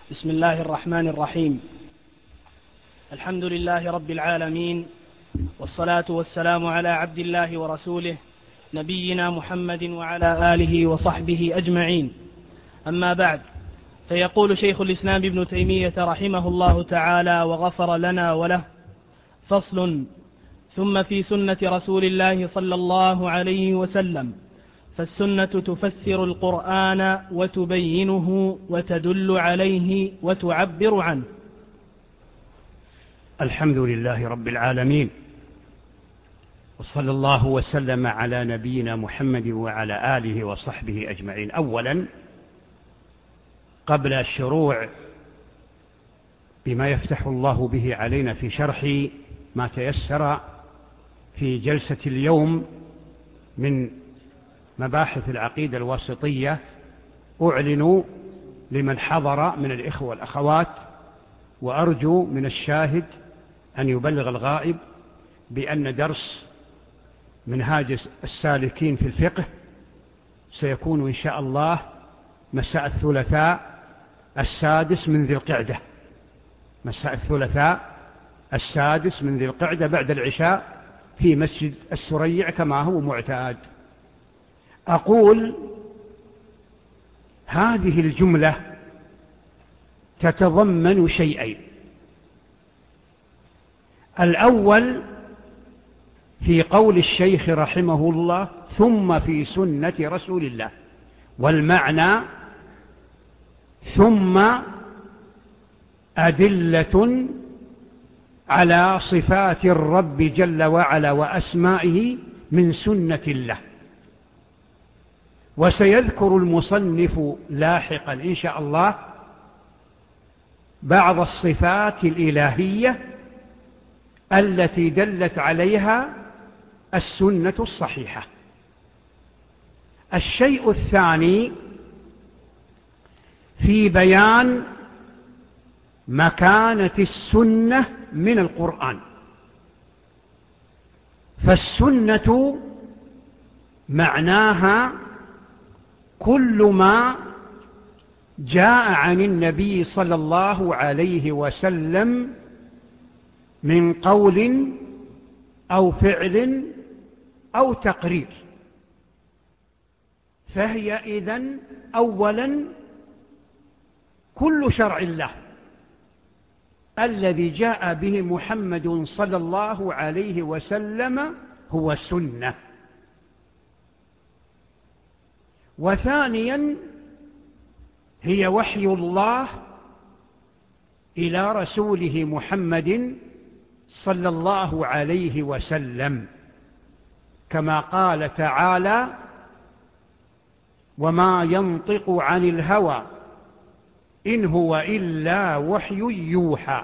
بسم الله الرحمن الرحيم. الحمد لله رب العالمين، والصلاة والسلام على عبد الله ورسوله نبينا محمد وعلى آله وصحبه أجمعين. أما بعد، فيقول شيخ الإسلام ابن تيمية رحمه الله تعالى وغفر لنا وله: فصل: ثم في سنة رسول الله صلى الله عليه وسلم، فالسنة تفسر القرآن وتبينه وتدل عليه وتعبر عنه. الحمد لله رب العالمين، وصلى الله وسلم على نبينا محمد وعلى آله وصحبه أجمعين. أولا، قبل الشروع بما يفتح الله به علينا في شرح ما تيسر في جلسة اليوم من مباحث العقيدة الواسطية، أعلن لمن حضر من الإخوة والأخوات، وأرجو من الشاهد أن يبلغ الغائب بأن درس منهاج السالكين في الفقه سيكون إن شاء الله مساء الثلاثاء 6 من ذي القعدة، مساء الثلاثاء 6 من ذي القعدة بعد العشاء في مسجد السريع كما هو معتاد. أقول هذه الجملة تتضمن شيئين: الأول في قول الشيخ رحمه الله ثم في سنة رسول الله، والمعنى ثم أدلة على صفات الرب جل وعلا وأسمائه من سنة الله. وسيذكر المصنف لاحقا إن شاء الله بعض الصفات الإلهية التي دلت عليها السنة الصحيحة. الشيء الثاني في بيان مكانة السنة من القرآن. فالسنة معناها كل ما جاء عن النبي صلى الله عليه وسلم من قول أو فعل أو تقرير، فهي إذن أولا كل شرع الله الذي جاء به محمد صلى الله عليه وسلم هو سنة. وثانيا هي وحي الله إلى رسوله محمد صلى الله عليه وسلم، كما قال تعالى: وما ينطق عن الهوى إن هو إلا وحي يوحى.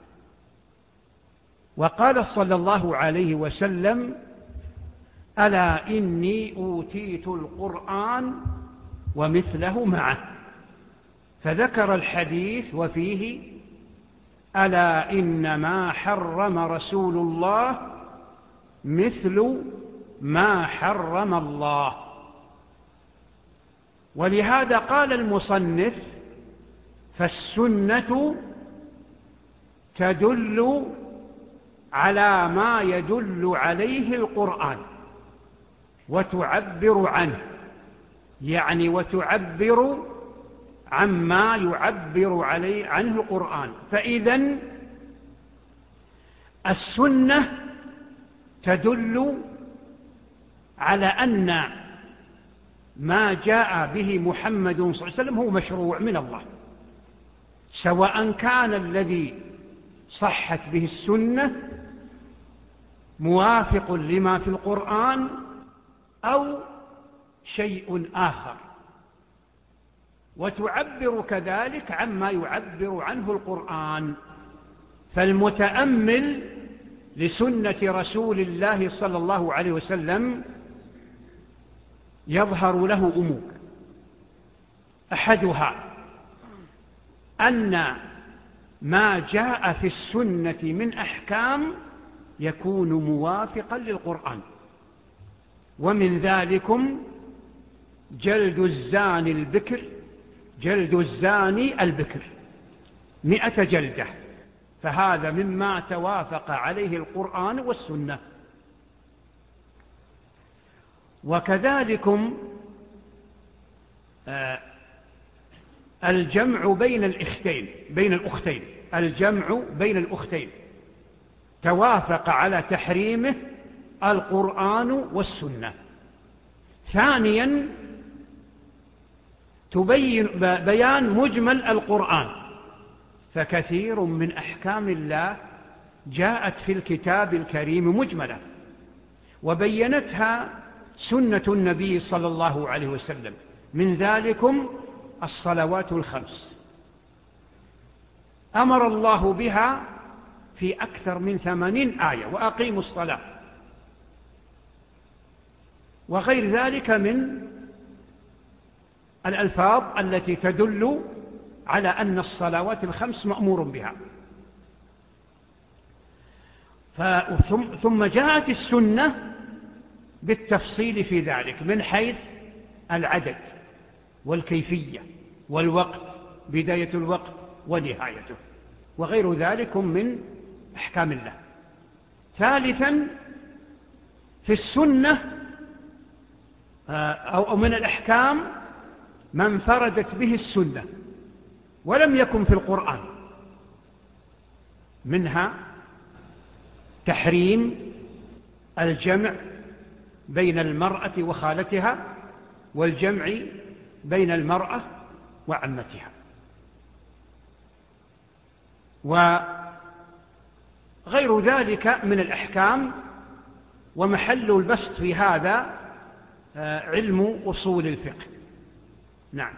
وقال صلى الله عليه وسلم: ألا إني أوتيت القرآن ومثله معه. فذكر الحديث وفيه: ألا إنما حرم رسول الله مثل ما حرم الله. ولهذا قال المصنف: فالسنة تدل على ما يدل عليه القرآن وتعبر عنه، يعني وتعبر عما يعبر عنه القرآن. فإذن السنة تدل على أن ما جاء به محمد صلى الله عليه وسلم هو مشروع من الله، سواء كان الذي صحت به السنة موافق لما في القرآن أو شيء آخر، وتعبر كذلك عما يعبر عنه القرآن. فالمتأمل لسنة رسول الله صلى الله عليه وسلم يظهر له أمور: أحدها أن ما جاء في السنة من أحكام يكون موافقا للقرآن، ومن ذلكم جلد الزاني البكر 100 جلدة، فهذا مما توافق عليه القرآن والسنة. وكذلكم الجمع بين الأختين، الجمع بين الأختين توافق على تحريمه القرآن والسنة. ثانيا بيان مجمل القرآن، فكثير من أحكام الله جاءت في الكتاب الكريم مجملة، وبينتها سنة النبي صلى الله عليه وسلم، من ذلكم الصلوات الخمس أمر الله بها في أكثر من 80 آية، وأقيموا الصلاة، وغير ذلك من الألفاظ التي تدل على أن الصلوات الخمس مأمور بها. ثم جاءت السنة بالتفصيل في ذلك من حيث العدد والكيفية والوقت، بداية الوقت ونهايته، وغير ذلك من أحكام الله. ثالثا في السنة أو من الأحكام ما انفردت به السنة ولم يكن في القرآن، منها تحريم الجمع بين المرأة وخالتها، والجمع بين المرأة وعمتها. وغير ذلك من الأحكام، ومحل البسط في هذا علم أصول الفقه. نعم.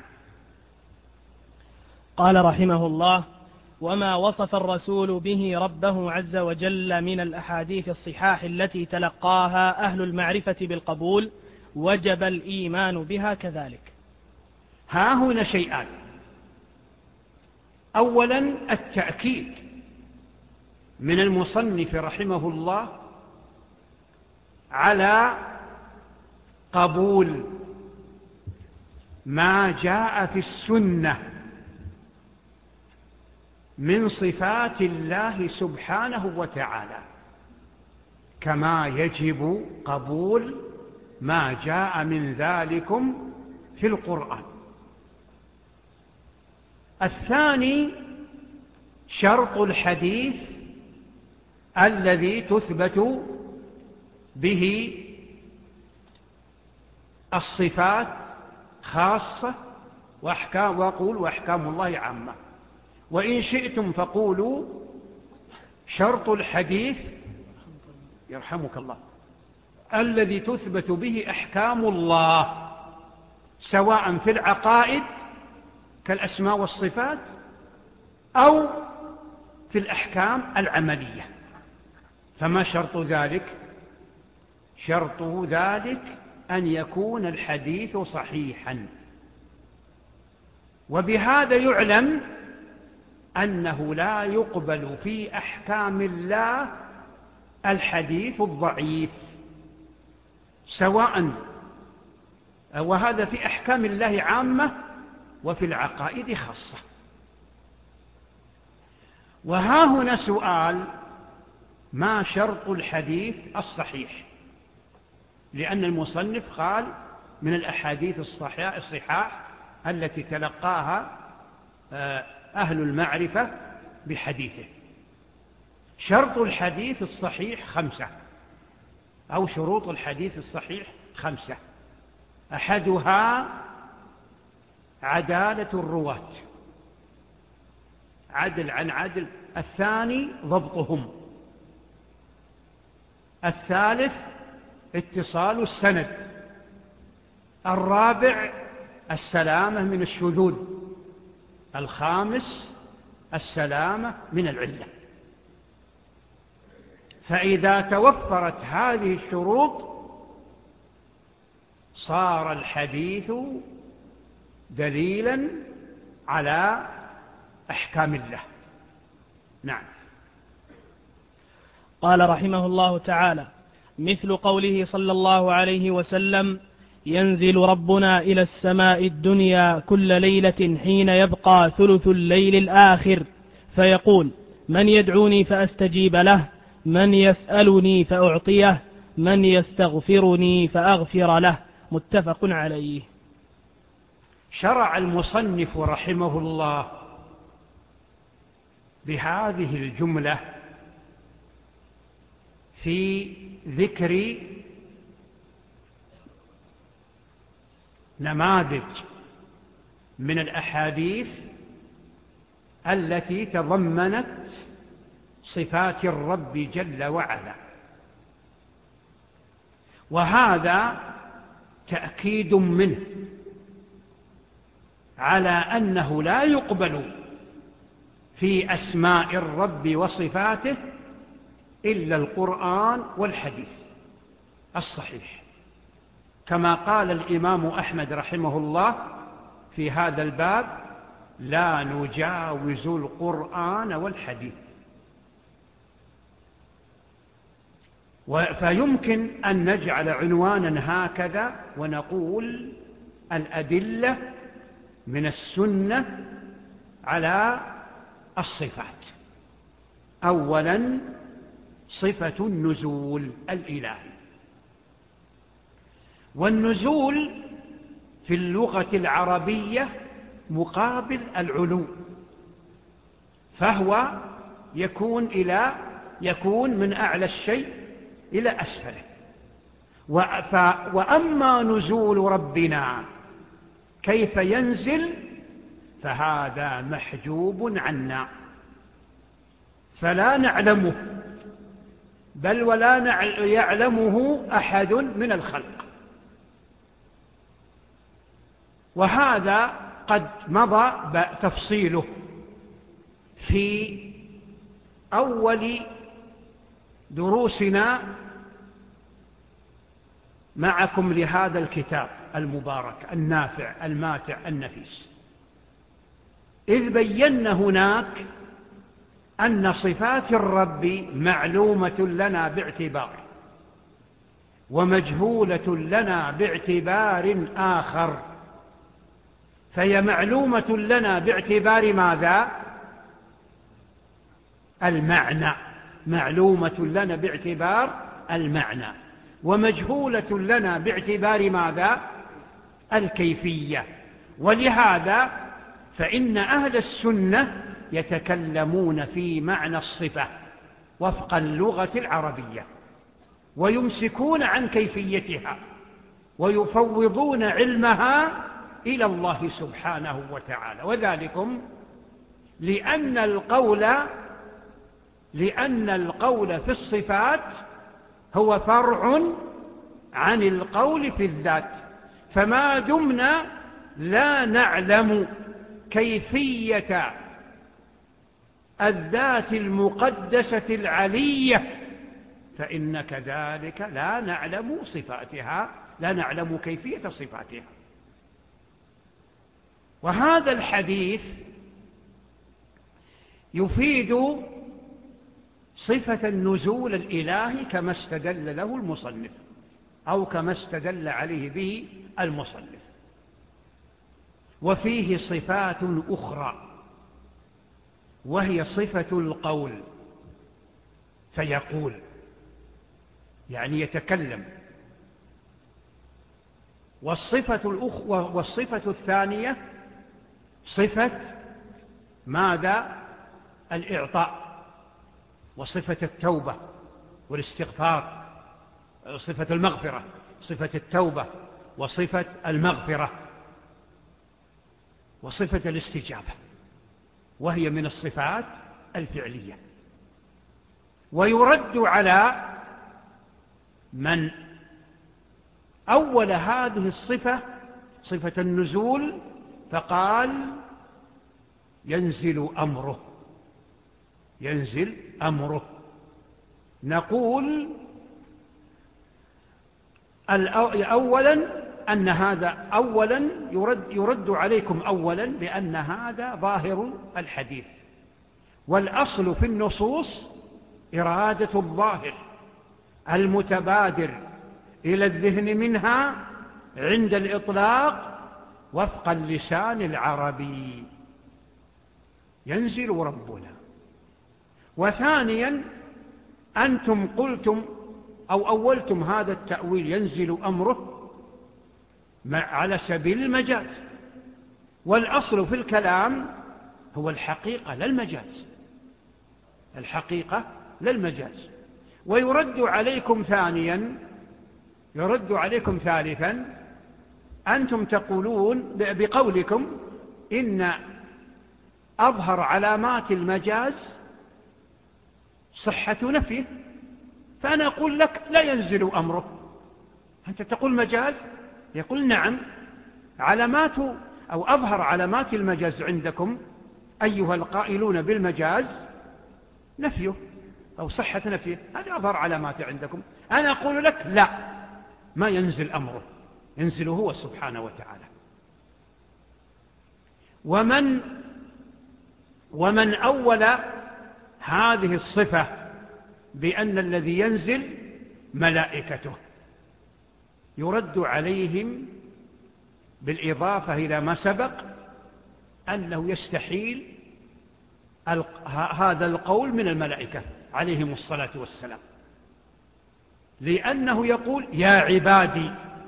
قال رحمه الله: وما وصف الرسول به ربه عز وجل من الأحاديث الصحاح التي تلقاها أهل المعرفة بالقبول وجب الإيمان بها كذلك. ها هنا شيئان: أولا التأكيد من المصنف رحمه الله على قبول ما جاء في السنة من صفات الله سبحانه وتعالى، كما يجب قبول ما جاء من ذلكم في القرآن. الثاني شرط الحديث الذي تثبت به الصفات خاصة وأحكام الله عامة. وإن شئتم فقولوا شرط الحديث يرحمك الله الذي تثبت به أحكام الله، سواء في العقائد كالأسماء والصفات أو في الأحكام العملية. فما شرط ذلك؟ شرط ذلك أن يكون الحديث صحيحا. وبهذا يعلم أنه لا يقبل في أحكام الله الحديث الضعيف، سواء، وهذا في أحكام الله عامة وفي العقائد خاصة. وها هنا سؤال: ما شرط الحديث الصحيح؟ لأن المصنف قال من الأحاديث الصحاح التي تلقاها أهل المعرفة بحديثه. شرط الحديث الصحيح 5، أو شروط الحديث الصحيح 5. أحدها عدالة الرواة، عدل عن عدل. الثاني ضبطهم. الثالث اتصال السند. الرابع السلامة من الشذوذ. الخامس السلامة من العلة. فإذا توفرت هذه الشروط صار الحديث دليلا على أحكام الله. نعم. قال رحمه الله تعالى: مثل قوله صلى الله عليه وسلم: ينزل ربنا إلى السماء الدنيا كل ليلة حين يبقى ثلث الليل الآخر فيقول: من يدعوني فأستجيب له، من يسألني فأعطيه، من يستغفرني فأغفر له. متفق عليه. شرع المصنف رحمه الله بهذه الجملة في ذكر نماذج من الأحاديث التي تضمنت صفات الرب جل وعلا، وهذا تأكيد منه على أنه لا يقبل في أسماء الرب وصفاته إلا القرآن والحديث الصحيح، كما قال الإمام أحمد رحمه الله في هذا الباب: لا نجاوز القرآن والحديث. فيمكن أن نجعل عنوانا هكذا ونقول: الأدلة من السنة على الصفات. أولا، صفة النزول الإلهي. والنزول في اللغة العربية مقابل العلو، فهو يكون من أعلى الشيء إلى أسفله. وأما نزول ربنا كيف ينزل فهذا محجوب عنا، فلا نعلمه، بل ولا يعلمه أحد من الخلق. وهذا قد مضى تفصيله في أول دروسنا معكم لهذا الكتاب المبارك النافع الماتع النفيس، إذ بينا هناك أن صفات الرب معلومة لنا باعتبار، ومجهولة لنا باعتبار آخر. فهي معلومة لنا باعتبار ماذا؟ المعنى، معلومة لنا باعتبار المعنى، ومجهولة لنا باعتبار ماذا؟ الكيفية. ولهذا فإن أهل السنة يتكلمون في معنى الصفة وفق اللغة العربية، ويمسكون عن كيفيتها، ويفوضون علمها إلى الله سبحانه وتعالى. وذلكم لأن القول في الصفات هو فرع عن القول في الذات، فما دمنا لا نعلم كيفية الذات المقدسة العلية فإن كذلك لا نعلم صفاتها، لا نعلم كيفية صفاتها. وهذا الحديث يفيد صفة النزول الإلهي كما استدل له المصنف، أو كما استدل عليه به المصنف. وفيه صفات أخرى وهي صفة القول، فيقول يعني يتكلم. والصفة الثانية صفة ماذا؟ الإعطاء، وصفة التوبة والاستغفار، صفة المغفرة، صفة التوبة وصفة المغفرة وصفة الاستجابة، وهي من الصفات الفعلية. ويرد على من أول هذه الصفة صفة النزول فقال ينزل أمره، ينزل أمره. نقول أولا أن هذا أولا يرد عليكم أولا بأن هذا ظاهر الحديث، والأصل في النصوص إرادة الظاهر المتبادر إلى الذهن منها عند الإطلاق وفق اللسان العربي. ينزل ربنا وثانيا أنتم قلتم أو أولتم هذا التأويل ينزل أمره على سبيل المجاز، والأصل في الكلام هو الحقيقة لا المجاز، الحقيقة لا المجاز. ويرد عليكم ثالثا أنتم تقولون بقولكم إن أظهر علامات المجاز صحة نفيه، فأنا أقول لك لا ينزل أمره. أنت تقول مجاز، يقول نعم، علامات أو أظهر علامات المجاز عندكم أيها القائلون بالمجاز نفيه أو صحة نفيه، هذا أظهر علامات عندكم. أنا أقول لك لا، ما ينزل أمره، ينزل هو سبحانه وتعالى. ومن أول هذه الصفة بأن الذي ينزل ملائكته يرد عليهم بالإضافة إلى ما سبق أنه يستحيل هذا القول من الملائكة عليهم الصلاة والسلام، لأنه يقول يا عبادي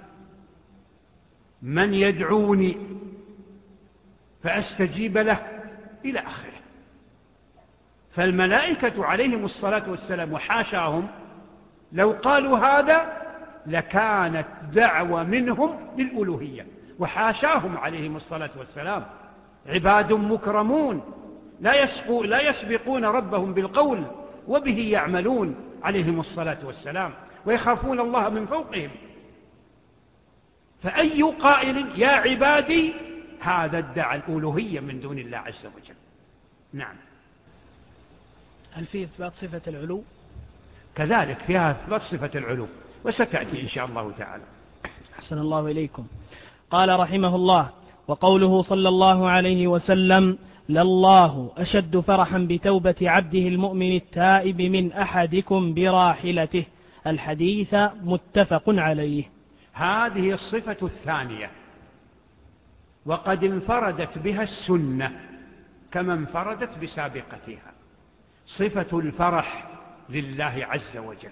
من يدعوني فأستجيب له إلى آخره. فالملائكة عليهم الصلاة والسلام وحاشاهم لو قالوا هذا لكانت دعوة منهم للألوهية، وحاشاهم عليهم الصلاة والسلام عباد مكرمون لا يسبقون ربهم بالقول وبه يعملون عليهم الصلاة والسلام، ويخافون الله من فوقهم. فأي قائل يا عبادي هذا ادعى الألوهية من دون الله عز وجل. نعم. هل في إثبات صفة العلو؟ كذلك فيها إثبات صفة العلو، وستأتي إن شاء الله تعالى. أحسن الله إليكم. قال رحمه الله: وقوله صلى الله عليه وسلم: لله أشد فرحا بتوبة عبده المؤمن التائب من أحدكم براحلته. الحديث متفق عليه. هذه الصفة الثانية، وقد انفردت بها السنة كما انفردت بسابقتها، صفة الفرح لله عز وجل.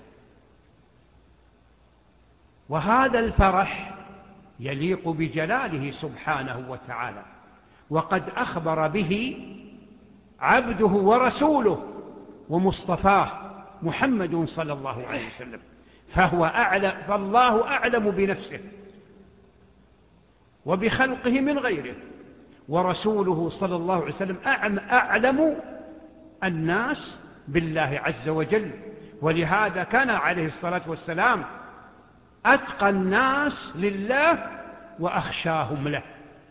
وهذا الفرح يليق بجلاله سبحانه وتعالى، وقد أخبر به عبده ورسوله ومصطفاه محمد صلى الله عليه وسلم، فالله أعلم بنفسه وبخلقه من غيره، ورسوله صلى الله عليه وسلم أعلم الناس بالله عز وجل. ولهذا كان عليه الصلاة والسلام أتقى الناس لله وأخشاهم له.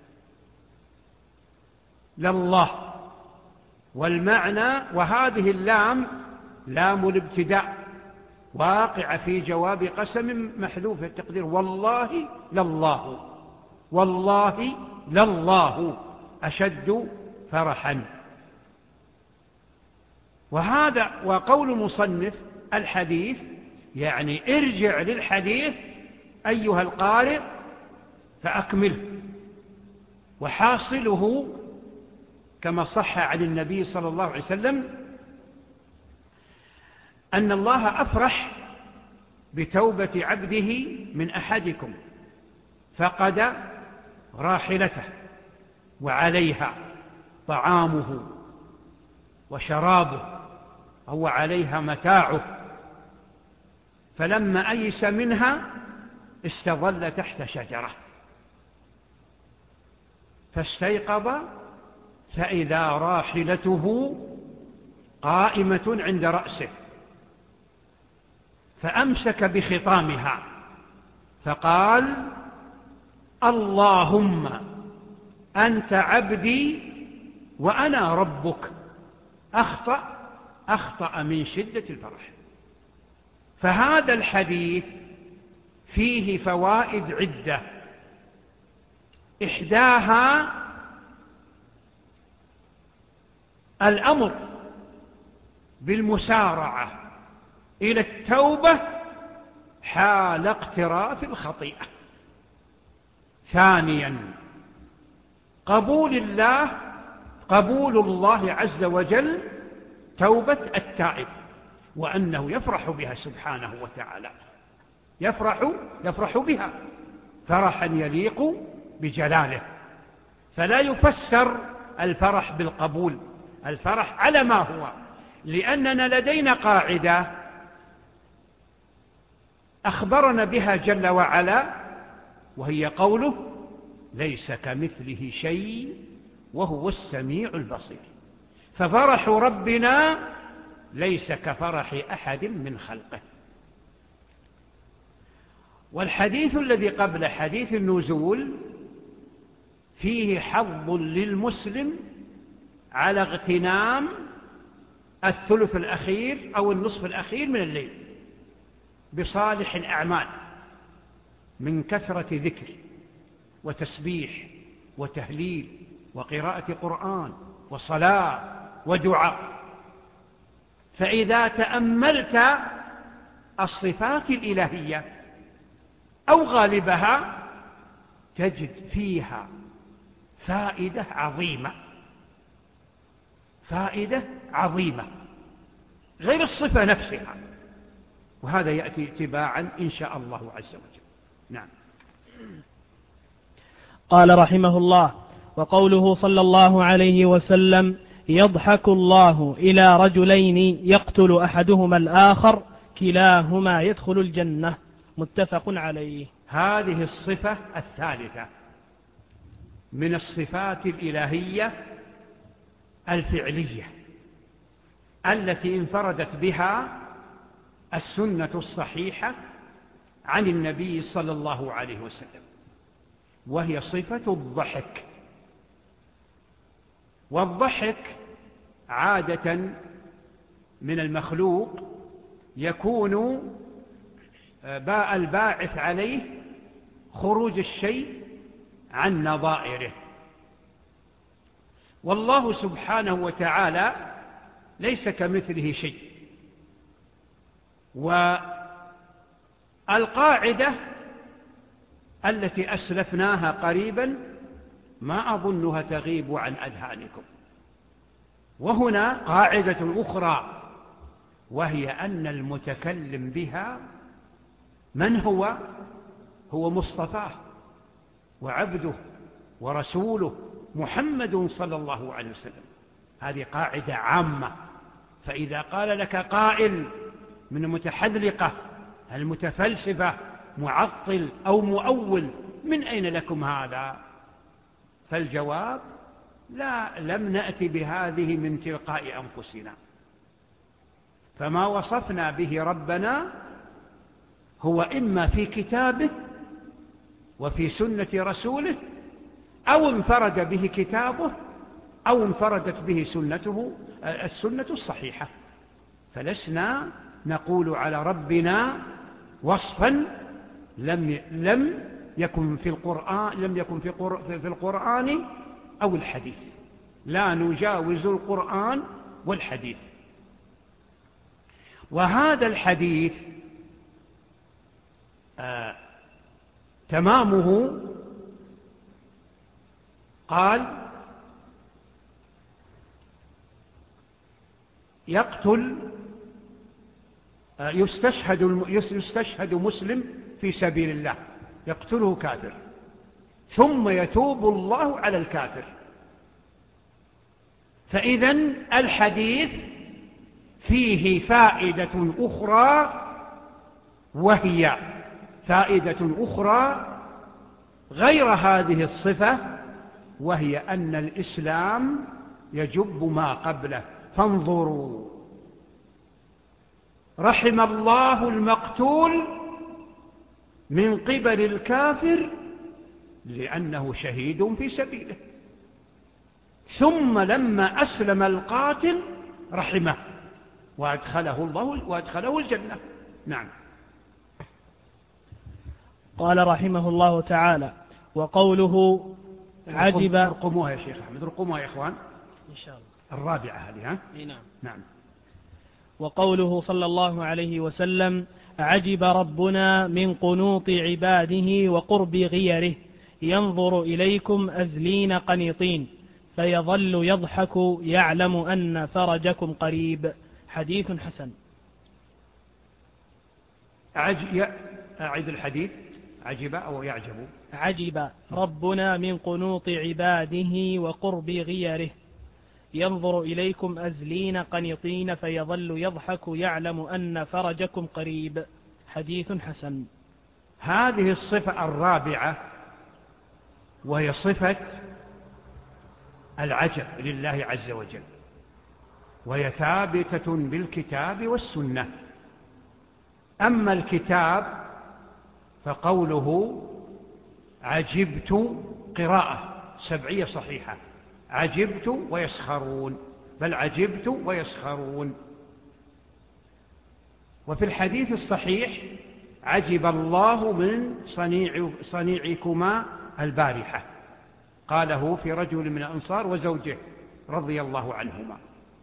لله، والمعنى وهذه اللام لام الابتداء واقع في جواب قسم محذوف التقدير والله لله، والله لله أشد فرحا. وهذا وقول المصنف الحديث يعني ارجع للحديث أيها القارئ فأكمله، وحاصله كما صح عن النبي صلى الله عليه وسلم أن الله أفرح بتوبة عبده من أحدكم فقد راحلته وعليها طعامه وشرابه أو عليها متاعه، فلما أيس منها استظل تحت شجرة فاستيقظ فإذا راحلته قائمة عند رأسه، فأمسك بخطامها فقال: اللهم أنت عبدي وأنا ربك. أخطأ من شدة الفرح. فهذا الحديث فيه فوائد عدة، إحداها الأمر بالمسارعة إلى التوبة حال اقتراف الخطيئة. ثانيا قبول الله عز وجل توبة التائب، وأنه يفرح بها سبحانه وتعالى، يفرح بها فرحا يليق بجلاله. فلا يفسر الفرح بالقبول، الفرح على ما هو، لأننا لدينا قاعدة أخبرنا بها جل وعلا، وهي قوله: ليس كمثله شيء وهو السميع البصير. ففرح ربنا ليس كفرح أحد من خلقه. والحديث الذي قبل حديث النزول فيه حظ للمسلم على اغتنام الثلث الأخير أو النصف الأخير من الليل بصالح الأعمال من كثرة ذكر وتسبيح وتهليل وقراءة قرآن وصلاة ودعاء. فإذا تأملت الصفات الإلهية أو غالبها تجد فيها فائدة عظيمة غير الصفة نفسها، وهذا يأتي اتباعا إن شاء الله عز وجل. نعم. قال رحمه الله: وقوله صلى الله عليه وسلم: يضحك الله إلى رجلين يقتل أحدهما الآخر كلاهما يدخل الجنة، متفق عليه. هذه الصفة الثالثة من الصفات الإلهية الفعلية التي انفردت بها السنة الصحيحة عن النبي صلى الله عليه وسلم، وهي صفة الضحك. والضحك عادة من المخلوق يكون الباعث عليه خروج الشيء عن نظائره، والله سبحانه وتعالى ليس كمثله شيء. والقاعدة التي أسلفناها قريبا ما أظنها تغيب عن أذهانكم، وهنا قاعدة أخرى، وهي أن المتكلم بها من هو؟ هو مصطفاه وعبده ورسوله محمد صلى الله عليه وسلم. هذه قاعدة عامة. فإذا قال لك قائل من المتحذلقة المتفلسفة معطل أو مؤول: من أين لكم هذا؟ فالجواب: لا، لم نأتي بهذه من تلقاء أنفسنا، فما وصفنا به ربنا هو إما في كتابه وفي سنة رسوله، أو انفرد به كتابه أو انفردت به سنته السنة الصحيحة. فلسنا نقول على ربنا وصفا لم يكن في القرآن أو الحديث، لا نجاوز القرآن والحديث. وهذا الحديث تمامه قال: يستشهد مسلم في سبيل الله، يقتله كافر، ثم يتوب الله على الكافر. فإذن الحديث فيه فائدة أخرى، وهي فائدة أخرى غير هذه الصفة، وهي أن الإسلام يجب ما قبله. فانظروا: رحم الله المقتول من قبل الكافر لأنه شهيد في سبيله، ثم لما أسلم القاتل رحمه وأدخله الجنة. نعم. قال رحمه الله تعالى: وقوله عجب. رقموها يا شيخ أحمد، رقموها يا إخوان إن شاء الله. الرابعة هذه. نعم. وقوله صلى الله عليه وسلم: عجب ربنا من قنوط عباده وقرب غيره، ينظر إليكم أذلين قنيطين، فيظل يضحك يعلم أن فرجكم قريب. حديث حسن. أعد الحديث. عجب أو يعجب؟ عجب ربنا من قنوط عباده وقرب غيره، ينظر إليكم أزلين قنطين فيظل يضحك يعلم أن فرجكم قريب. حديث حسن. هذه الصفة الرابعة وهي صفة العجب لله عز وجل، وهي ثابتة بالكتاب والسنة. أما الكتاب فقوله عجبت قراءة سبعية صحيحة، عجبت ويسخرون، بل عجبت ويسخرون. وفي الحديث الصحيح عجب الله من صنيعكما البارحة، قاله في رجل من الأنصار وزوجه رضي الله عنهما.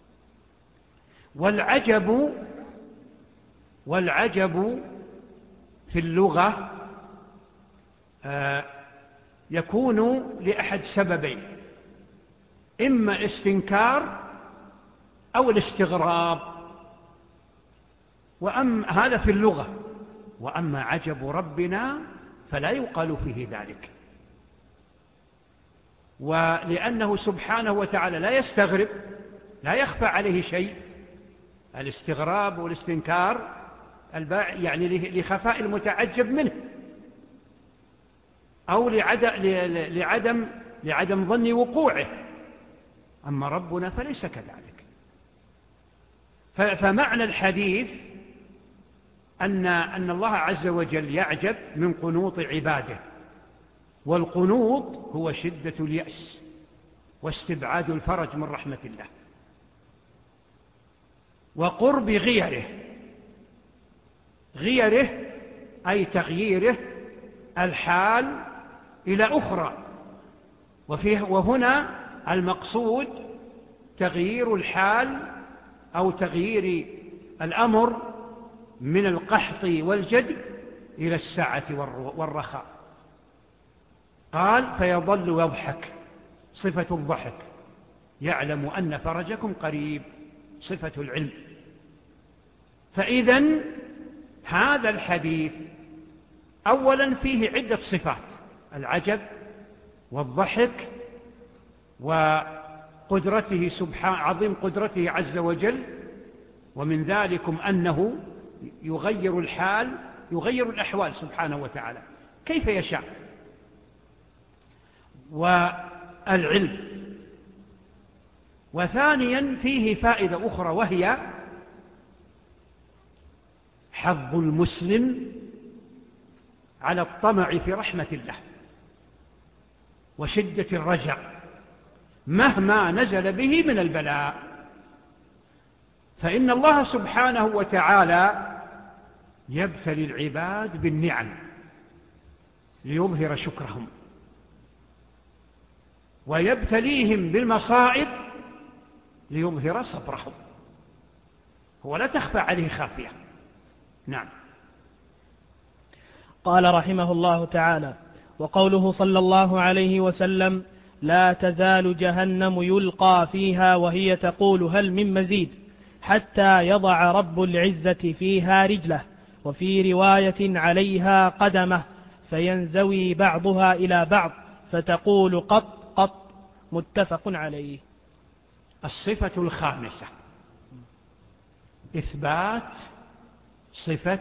والعجب في اللغة يكون لأحد سببين، إما الاستنكار أو الاستغراب، هذا في اللغة. وأما عجب ربنا فلا يقال فيه ذلك، ولأنه سبحانه وتعالى لا يستغرب، لا يخفى عليه شيء. الاستغراب والاستنكار يعني لخفاء المتعجب منه أو لعدم ظن وقوعه. أما ربنا فليس كذلك. فمعنى الحديث أن الله عز وجل يعجب من قنوط عباده، والقنوط هو شدة اليأس واستبعاد الفرج من رحمة الله، وقرب غيره أي تغييره الحال إلى أخرى. وهنا المقصود تغيير الحال أو تغيير الأمر من القحط والجد إلى السعة والرخاء. قال فيظل يضحك، صفة الضحك، يعلم أن فرجكم قريب، صفة العلم. فإذن هذا الحديث أولا فيه عدة صفات: العجب والضحك وقدرته عظيم قدرته عز وجل، ومن ذلكم أنه يغير الحال، يغير الأحوال سبحانه وتعالى كيف يشاء. والعلم. وثانيا فيه فائدة أخرى، وهي حظ المسلم على الطمع في رحمة الله وشدة الرجاء مهما نزل به من البلاء. فإن الله سبحانه وتعالى يبتلي العباد بالنعم ليظهر شكرهم، ويبتليهم بالمصائب ليظهر صبرهم، هو لا تخفى عليه خافية. نعم. قال رحمه الله تعالى: وقوله صلى الله عليه وسلم: لا تزال جهنم يلقى فيها وهي تقول هل من مزيد حتى يضع رب العزة فيها رجله، وفي رواية عليها قدمه، فينزوي بعضها إلى بعض فتقول قط قط. متفق عليه. الصفة الخامسة إثبات صفة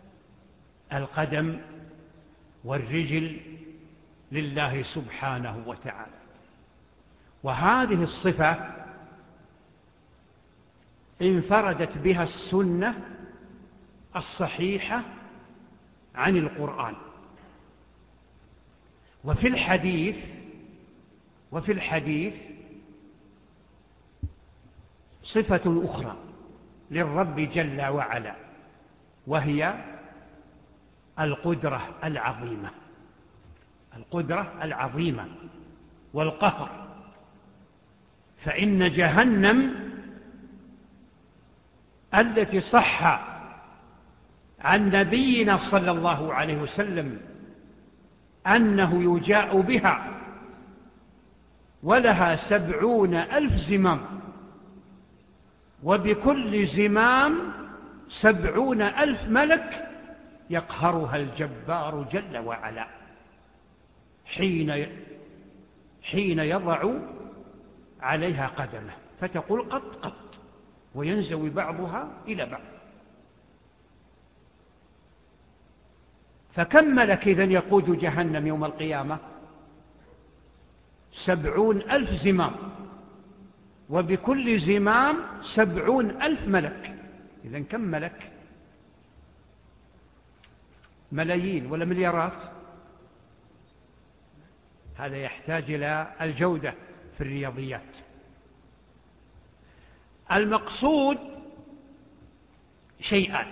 القدم والرجل لله سبحانه وتعالى. وهذه الصفة انفردت بها السنة الصحيحة عن القرآن. وفي الحديث صفة أخرى للرب جل وعلا، وهي القدرة العظيمة والقهر. فإن جهنم التي صح عن نبينا صلى الله عليه وسلم أنه يجاء بها ولها 70,000 زمام، وبكل زمام 70,000 ملك يقهرها الجبار جل وعلا حين يضع عليها قدمه، فتقول قط قط، وينزوي بعضها إلى بعض. فكم ملك إذن يقود جهنم يوم القيامة؟ 70,000 زمام، وبكل زمام 70,000 ملك. إذن كم ملك؟ ملايين ولا مليارات؟ هذا يحتاج إلى الجودة في الرياضيات. المقصود شيئان: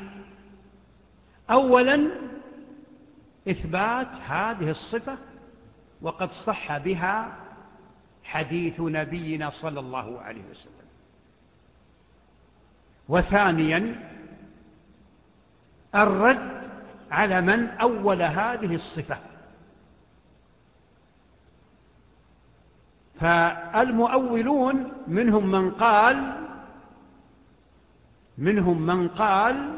أولا إثبات هذه الصفة، وقد صح بها حديث نبينا صلى الله عليه وسلم. وثانيا الرد على من أول هذه الصفة. فالمؤولون منهم من قال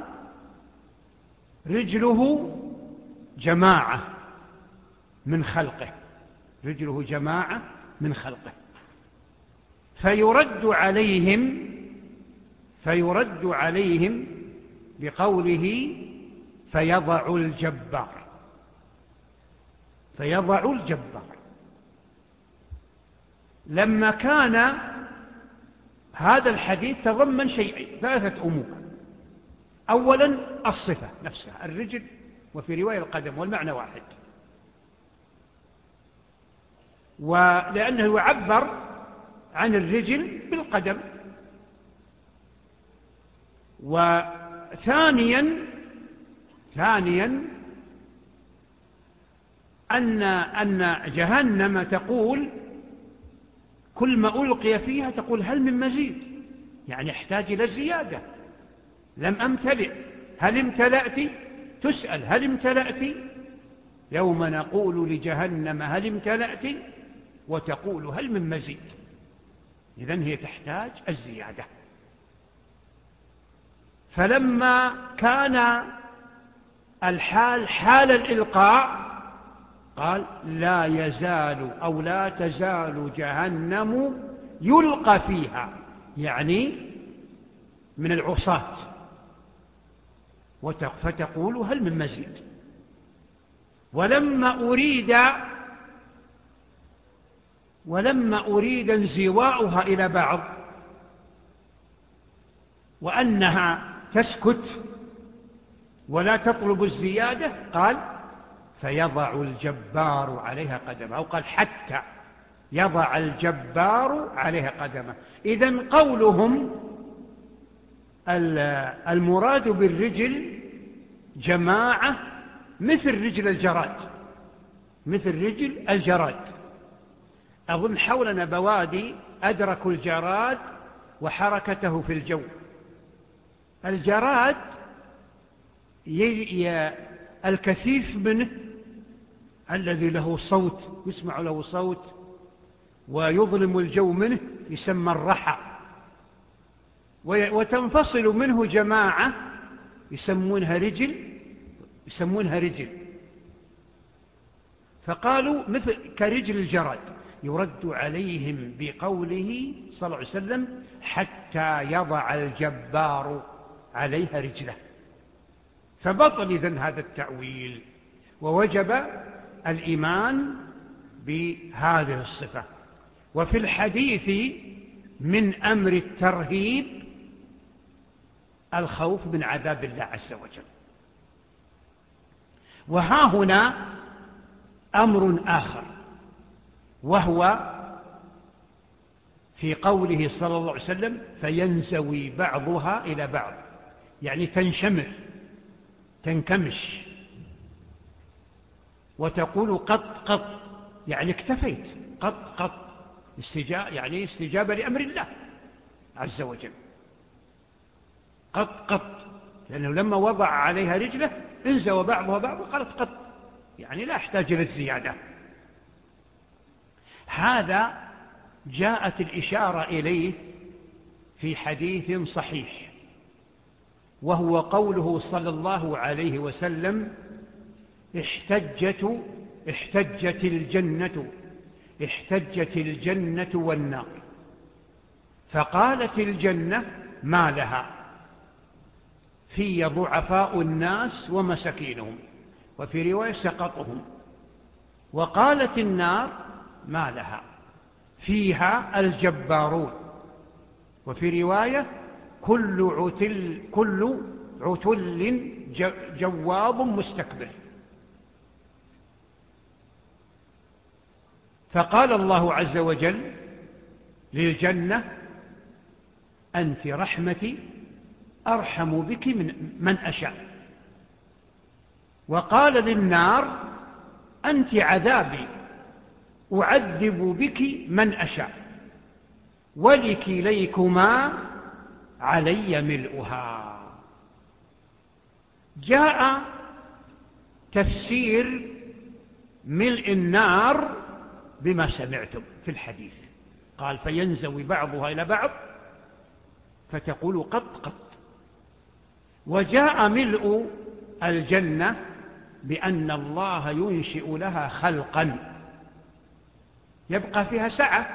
رجله جماعة من خلقه، رجله جماعة من خلقه، فيرد عليهم بقوله فيضع الجبار. لما كان هذا الحديث تضمن شيئين، 3 أمور: أولا الصفة نفسها، الرجل، وفي رواية القدم، والمعنى واحد، ولأنه يعبر عن الرجل بالقدم. وثانيا أن جهنم تقول كل ما ألقي فيها تقول هل من مزيد، يعني احتاج إلى زيادة، لم أمتلئ، هل امتلأت؟ تسأل هل امتلأت؟ يوم نقول لجهنم هل امتلأت، وتقول هل من مزيد. إذن هي تحتاج الزيادة. فلما كان الحال حال الإلقاء قال لا يزال أو لا تزال جهنم يلقى فيها، يعني من العصاة، فتقول هل من مزيد. ولما أريد انزواؤها إلى بعض وأنها تسكت ولا تطلب الزيادة قال فيضع الجبار عليها قدمه، أو قال حتى يضع الجبار عليها قدمه. إذن قولهم المراد بالرجل جماعة مثل رجل الجراد، أظن حولنا بوادي أدركوا الجراد وحركته في الجو. الجراد الكثيف منه الذي له صوت، يسمع له صوت ويظلم الجو منه، يسمى الرحى. وتنفصل منه جماعة يسمونها رجل، فقالوا مثل كرجل الجراد. يرد عليهم بقوله صلى الله عليه وسلم حتى يضع الجبار عليها رجله. فبطل إذن هذا التأويل، ووجب الإيمان بهذه الصفة. وفي الحديث من أمر الترهيب الخوف من عذاب الله عز وجل. وها هنا أمر آخر، وهو في قوله صلى الله عليه وسلم فينزوي بعضها إلى بعض، يعني تنشمر تنكمش، وتقول قط قط، يعني اكتفيت، قط قط، يعني استجابة لأمر الله عز وجل. قط قط، لأنه لما وضع عليها رجله انزوى بعضها بعض وقالت قط، يعني لا احتاج إلى الزيادة. هذا جاءت الإشارة إليه في حديث صحيح، وهو قوله صلى الله عليه وسلم: احتجت الجنة والنار، فقالت الجنة: ما لها؟ في ضعفاء الناس ومساكينهم، وفي رواية سقطهم. وقالت النار: ما لها؟ فيها الجبارون، وفي رواية كل عتل جواب مستكبر. فقال الله عز وجل للجنة: أنت رحمتي أرحم بك من أشاء. وقال للنار: أنت عذابي أعذب بك من أشاء، ولكليكما علي ملؤها. جاء تفسير ملء النار بما سمعتم في الحديث، قال: فينزوي بعضها إلى بعض فتقول قط قط. وجاء ملء الجنة بأن الله ينشئ لها خلقا يبقى فيها سعة،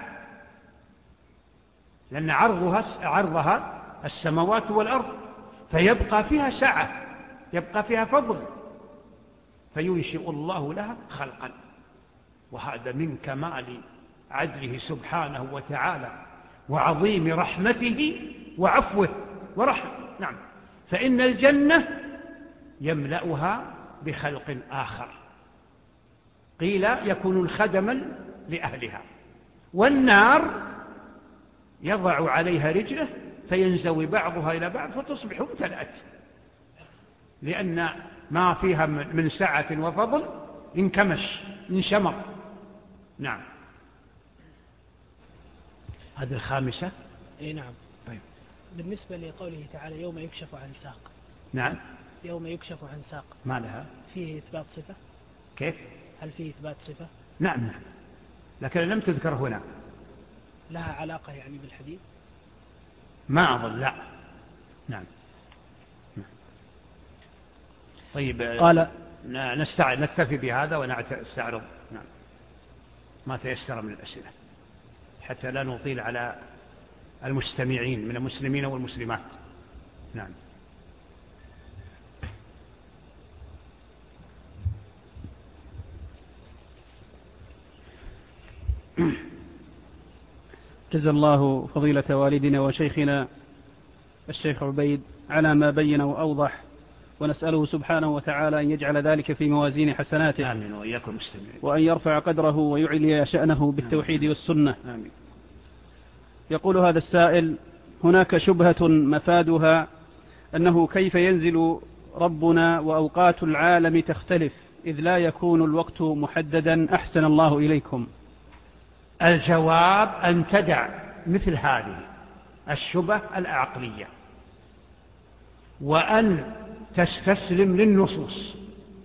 لأن عرضها السماوات والأرض، فيبقى فيها سعة، يبقى فيها فضل، فينشئ الله لها خلقا. وهذا من كمال عدله سبحانه وتعالى وعظيم رحمته وعفوه ورحمه. نعم، فإن الجنة يملأها بخلق آخر، قيل يكون خدما لأهلها، والنار يضع عليها رجله فينزوي بعضها إلى بعض فتصبح امتلأت، لأن ما فيها من سعة وفضل انكمش انشمر. نعم. هذه الخامسة. نعم. طيب. بالنسبة لقوله تعالى: يوم يكشف عن ساق. نعم. يوم يكشف عن ساق، ما لها؟ فيه إثبات صفة؟ كيف؟ هل فيه إثبات صفة؟ نعم، لكن لم تذكر هنا. لها علاقة يعني بالحديث؟ ما أظن، لا. نعم. طيب، قال: نكتفي بهذا ونستعرض نعم ما تيسر من الأسئلة حتى لا نطيل على المستمعين من المسلمين والمسلمات. نعم. جزا الله فضيلة والدنا وشيخنا الشيخ عبيد على ما بين وأوضح، ونسأله سبحانه وتعالى أن يجعل ذلك في موازين حسناته. آمين، وإياكم مستمعين. وأن يرفع قدره ويعلي شأنه بالتوحيد والسنة. آمين. يقول هذا السائل: هناك شبهة مفادها أنه كيف ينزل ربنا وأوقات العالم تختلف إذ لا يكون الوقت محددا؟ أحسن الله إليكم. الجواب أن تدع مثل هذه الشبه العقلية وأن تستسلم للنصوص،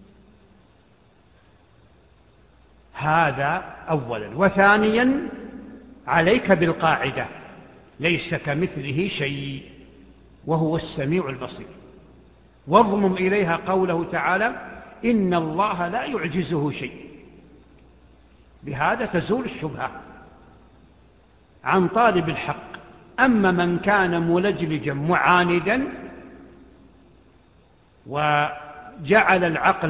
هذا أولا. وثانيا عليك بالقاعدة: ليس كمثله شيء وهو السميع البصير، واضمم إليها قوله تعالى: إن الله لا يعجزه شيء. بهذا تزول الشبهة عن طالب الحق. أما من كان ملجلجا معاندا وجعل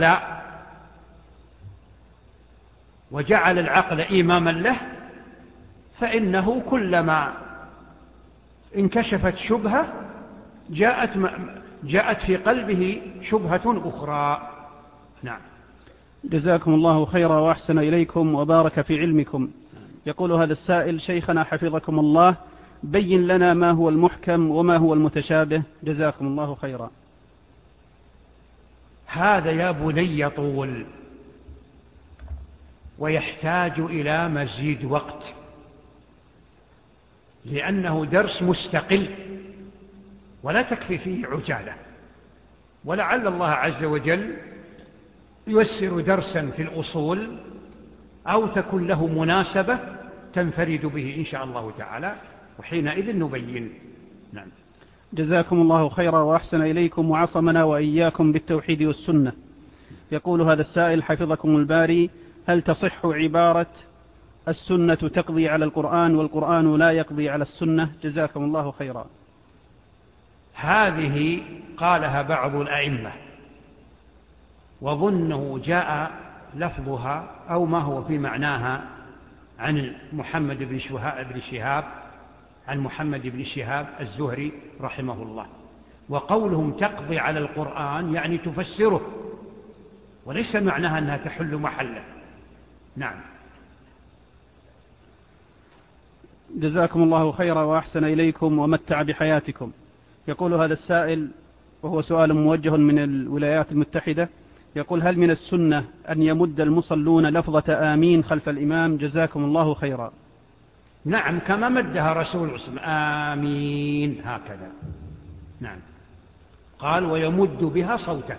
العقل إماما له، فإنه كلما انكشفت شبهة جاءت في قلبه شبهة أخرى. نعم. جزاكم الله خيرا وأحسن إليكم وبارك في علمكم. يقول هذا السائل: شيخنا حفظكم الله، بين لنا ما هو المحكم وما هو المتشابه، جزاكم الله خيرا. هذا يا بني يطول ويحتاج إلى مزيد وقت، لأنه درس مستقل ولا تكفي فيه عجالة، ولعل الله عز وجل ييسر درسا في الأصول أو تكون له مناسبة تنفرد به إن شاء الله تعالى، وحينئذ نبين. نعم. جزاكم الله خيرا وأحسن إليكم وعصمنا وإياكم بالتوحيد والسنة. يقول هذا السائل حفظكم الباري: هل تصح عبارة السنة تقضي على القرآن والقرآن لا يقضي على السنة؟ جزاكم الله خيرا. هذه قالها بعض الأئمة، وظنه جاء لفظها أو ما هو في معناها عن محمد بن شهاب، عن محمد بن شهاب الزهري رحمه الله. وقولهم تقضي على القرآن يعني تفسره، وليس معناها أنها تحل محله. نعم. جزاكم الله خيرا وأحسن إليكم ومتع بحياتكم. يقول هذا السائل وهو سؤال موجه من الولايات المتحدة، يقول: هل من السنة أن يمد المصلون لفظة آمين خلف الإمام؟ جزاكم الله خيرا. نعم، كما مدها رسول الله آمين هكذا. نعم، قال: ويمد بها صوته.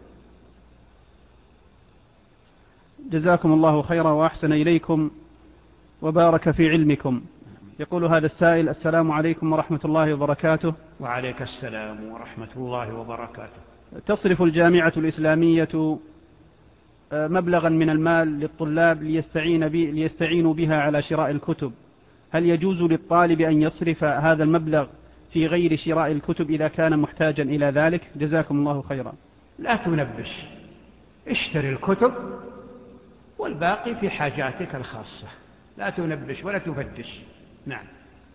جزاكم الله خيرا وأحسن إليكم وبارك في علمكم. يقول هذا السائل: السلام عليكم ورحمة الله وبركاته. وعليك السلام ورحمة الله وبركاته. تصرف الجامعة الإسلامية مبلغا من المال للطلاب ليستعينوا بها على شراء الكتب، هل يجوز للطالب أن يصرف هذا المبلغ في غير شراء الكتب إذا كان محتاجا إلى ذلك؟ جزاكم الله خيرا. لا تنبش، اشتري الكتب والباقي في حاجاتك الخاصة، لا تنبش ولا تفتش. نعم.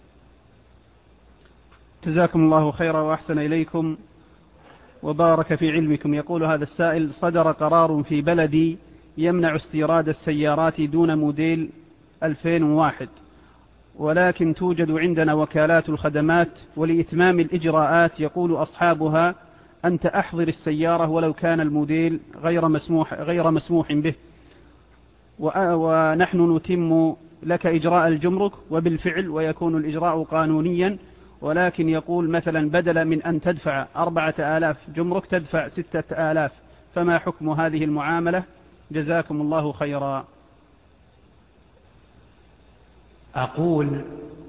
جزاكم الله خيرا وأحسن إليكم وبارك في علمكم. يقول هذا السائل: صدر قرار في بلدي يمنع استيراد السيارات دون موديل 2001، ولكن توجد عندنا وكالات الخدمات، ولإتمام الإجراءات يقول أصحابها: أنت أحضر السيارة ولو كان الموديل غير مسموح به، ونحن نتم لك إجراء الجمرك، وبالفعل ويكون الإجراء قانونيا، ولكن يقول مثلا بدلا من أن تدفع 4000 جمرك تدفع 6000، فما حكم هذه المعاملة؟ جزاكم الله خيرا. أقول: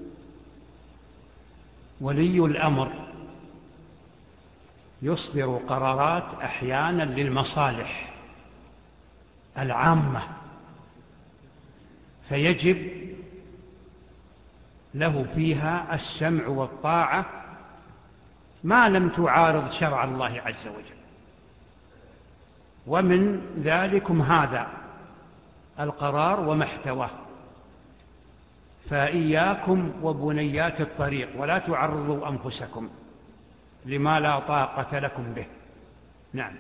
ولي الأمر يصدر قرارات أحيانا للمصالح العامة، فيجب له فيها السمع والطاعة ما لم تعارض شرع الله عز وجل. ومن ذلكم هذا القرار وما احتواه، فإياكم وبنيات الطريق، ولا تعرضوا أنفسكم لما لا طاقة لكم به. نعم.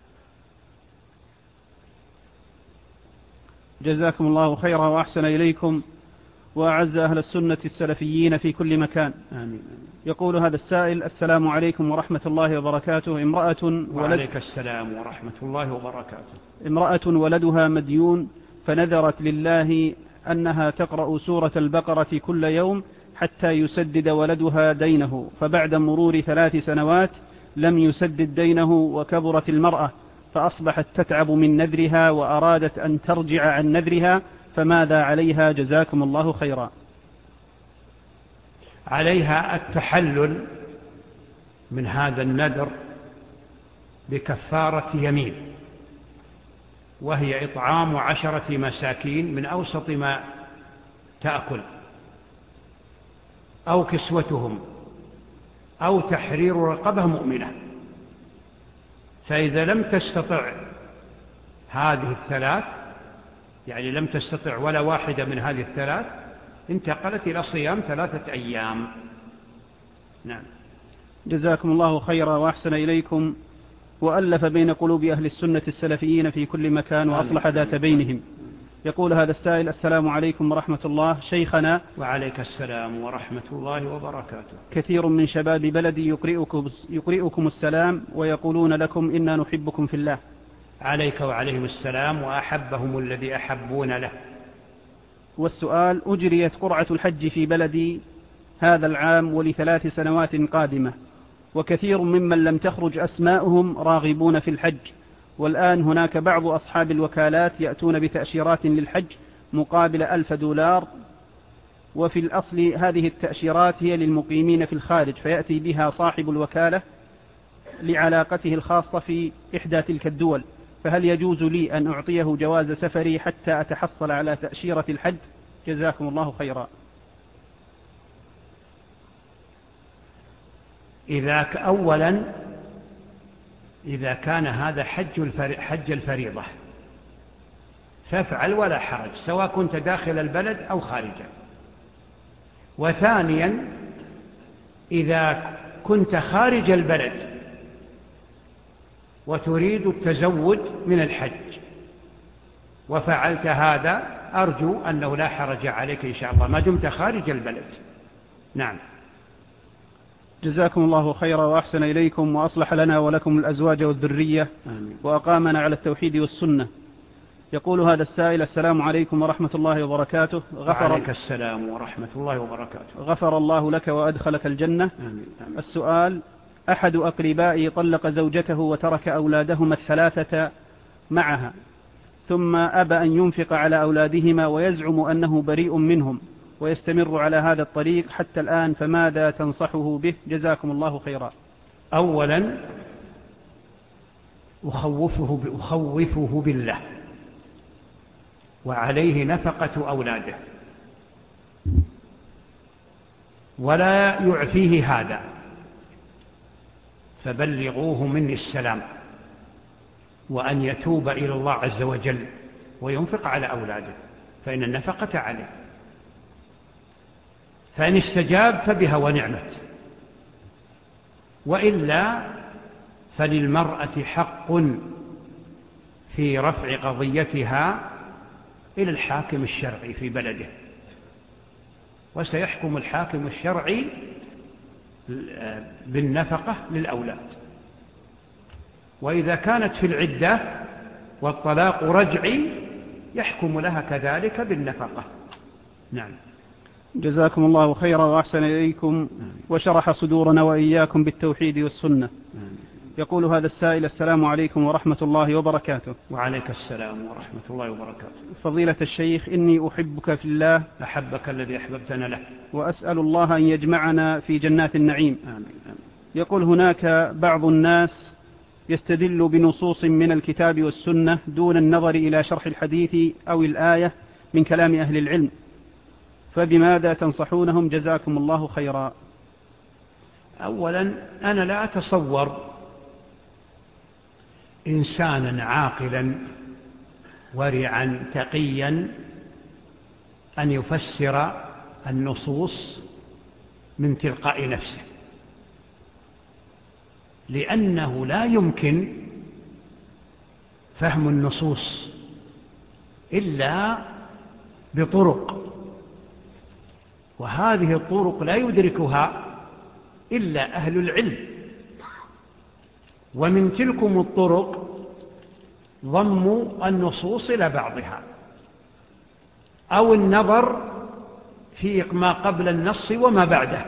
جزاكم الله خيرا وأحسن إليكم وأعز أهل السنة السلفيين في كل مكان. آمين. يقول هذا السائل: السلام عليكم ورحمة الله وبركاته. وعليك السلام ورحمة الله وبركاته. امرأة ولدها مديون، فنذرت لله أنها تقرأ سورة البقرة كل يوم حتى يسدد ولدها دينه، فبعد مرور 3 سنوات لم يسدد دينه وكبرت المرأة، فأصبحت تتعب من نذرها وأرادت أن ترجع عن نذرها، فماذا عليها؟ جزاكم الله خيرا. عليها التحلل من هذا النذر بكفارة يمين، وهي إطعام 10 مساكين من أوسط ما تأكل، أو كسوتهم، أو تحرير رقبة مؤمنة. فإذا لم تستطع هذه الثلاث، يعني لم تستطع ولا واحدة من هذه الثلاث، انتقلت إلى صيام 3 أيام. نعم. جزاكم الله خيرا وأحسن إليكم وألف بين قلوب أهل السنة السلفيين في كل مكان وأصلح ذات بينهم. يقول هذا السائل: السلام عليكم ورحمة الله. شيخنا. وعليك السلام ورحمة الله وبركاته. كثير من شباب بلدي يقرئكم السلام ويقولون لكم إنا نحبكم في الله. عليك وعليهم السلام، وأحبهم الذي أحبون له. والسؤال: أجريت قرعة الحج في بلدي هذا العام ول3 سنوات قادمة، وكثير ممن لم تخرج أسماؤهم راغبون في الحج، والآن هناك بعض أصحاب الوكالات يأتون بتأشيرات للحج مقابل $1000 وفي الأصل هذه التأشيرات هي للمقيمين في الخارج، فيأتي بها صاحب الوكالة لعلاقته الخاصة في إحدى تلك الدول، فهل يجوز لي أن أعطيه جواز سفري حتى أتحصل على تأشيرة الحج؟ جزاكم الله خيرا. أولا إذا كان هذا حج الفريضة فافعل ولا حرج، سواء كنت داخل البلد أو خارجه. وثانيا إذا كنت خارج البلد وتريد التزود من الحج وفعلت هذا، أرجو أنه لا حرج عليك إن شاء الله ما دمت خارج البلد. نعم. جزاكم الله خيرا وأحسن إليكم وأصلح لنا ولكم الأزواج والذرية وأقامنا على التوحيد والسنة. يقول هذا السائل: السلام عليكم ورحمة الله وبركاته. وعليك السلام ورحمة الله وبركاته. غفر الله لك وأدخلك الجنة. آمين. السؤال: أحد أقربائي طلق زوجته وترك أولادهما الثلاثة معها، ثم أبى أن ينفق على أولادهما ويزعم أنه بريء منهم ويستمر على هذا الطريق حتى الآن، فماذا تنصحه به؟ جزاكم الله خيرا. أولا أخوفه بالله، وعليه نفقة أولاده، ولا يعفيه هذا، فبلغوه مني السلام، وأن يتوب إلى الله عز وجل وينفق على أولاده، فإن النفقة عليه، فإن استجاب فبها ونعمت، وإلا فللمرأة حق في رفع قضيتها إلى الحاكم الشرعي في بلده، وسيحكم الحاكم الشرعي بالنفقة للأولاد. وإذا كانت في العدة والطلاق رجعي يحكم لها كذلك بالنفقة. نعم. جزاكم الله خيرا وأحسن إليكم وشرح صدورنا وإياكم بالتوحيد والسنة. يقول هذا السائل: السلام عليكم ورحمة الله وبركاته. وعليك السلام ورحمة الله وبركاته. فضيلة الشيخ، إني أحبك في الله، أحبك الذي أحببتنا له، وأسأل الله أن يجمعنا في جنات النعيم. آمين. يقول: هناك بعض الناس يستدل بنصوص من الكتاب والسنة دون النظر إلى شرح الحديث أو الآية من كلام أهل العلم، فبماذا تنصحونهم؟ جزاكم الله خيرا. أولا أنا لا أتصور إنسانا عاقلا ورعا تقيا أن يفسر النصوص من تلقاء نفسه، لأنه لا يمكن فهم النصوص إلا بطرق، وهذه الطرق لا يدركها إلا أهل العلم. ومن تلكم الطرق ضم النصوص إلى بعضها، أو النظر في ما قبل النص وما بعده.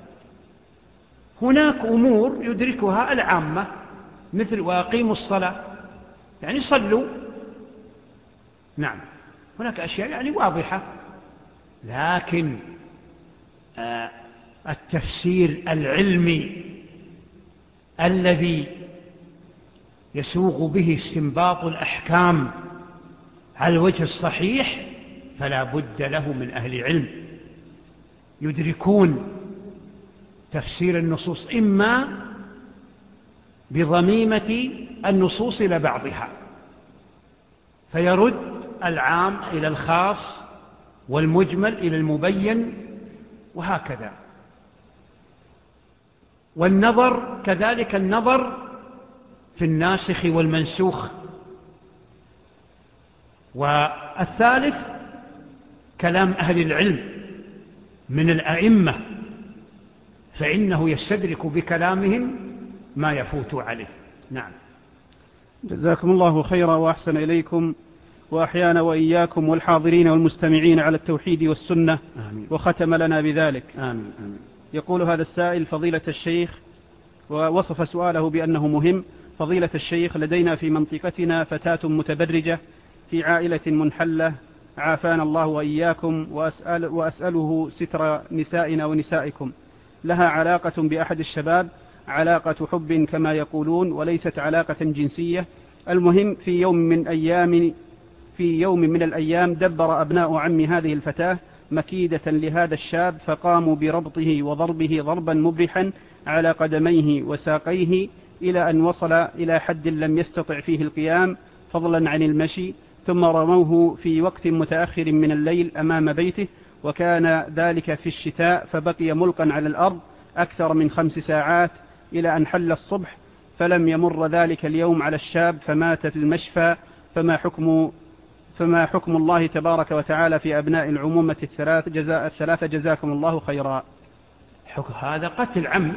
هناك أمور يدركها العامة، مثل وأقيموا الصلاة، يعني صلوا. نعم، هناك أشياء يعني واضحة، لكن التفسير العلمي الذي يسوغ به استنباط الأحكام على الوجه الصحيح فلا بد له من أهل علم يدركون تفسير النصوص، إما بضميمة النصوص إلى بعضها فيرد العام إلى الخاص والمجمل إلى المبين، وهكذا. والنظر كذلك، النظر في الناسخ والمنسوخ. والثالث كلام أهل العلم من الأئمة، فإنه يستدرك بكلامهم ما يفوت عليه. نعم. جزاكم الله خيرا وأحسن إليكم وأحيانا وإياكم والحاضرين والمستمعين على التوحيد والسنة. آمين. وختم لنا بذلك. آمين. آمين. يقول هذا السائل: فضيلة الشيخ، ووصف سؤاله بأنه مهم: فضيلة الشيخ، لدينا في منطقتنا فتاة متبرجة في عائلة منحلة عافانا الله وإياكم، وأسأله ستر نسائنا ونسائكم. لها علاقة بأحد الشباب، علاقة حب كما يقولون، وليست علاقة جنسية. المهم في يوم من الأيام دبر أبناء عم هذه الفتاة مكيدة لهذا الشاب، فقاموا بربطه وضربه ضربا مبرحا على قدميه وساقيه إلى أن وصل إلى حد لم يستطع فيه القيام فضلا عن المشي، ثم رموه في وقت متأخر من الليل أمام بيته، وكان ذلك في الشتاء، فبقي ملقا على الأرض أكثر من 5 ساعات إلى أن حل الصبح، فلم يمر ذلك اليوم على الشاب فمات في المشفى. فما حكم الله تبارك وتعالى في أبناء العمومة الثلاثة جزاكم الله خيرا. هذا قتل عمد،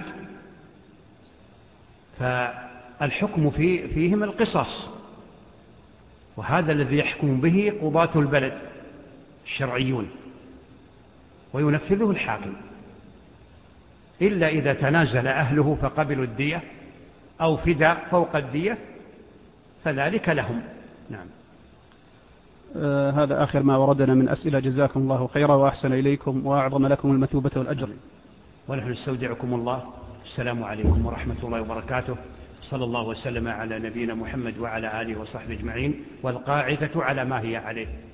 فالحكم فيهم القصاص، وهذا الذي يحكم به قضاة البلد الشرعيون وينفذه الحاكم، إلا إذا تنازل أهله فقبلوا الدية أو فداء فوق الدية فذلك لهم. نعم. هذا آخر ما وردنا من أسئلة. جزاكم الله خيرا وأحسن إليكم وأعظم لكم المثوبة والأجر. ونحن نستودعكم الله. السلام عليكم ورحمة الله وبركاته. صلى الله وسلم على نبينا محمد وعلى آله وصحبه أجمعين، والقاعدة على ما هي عليه.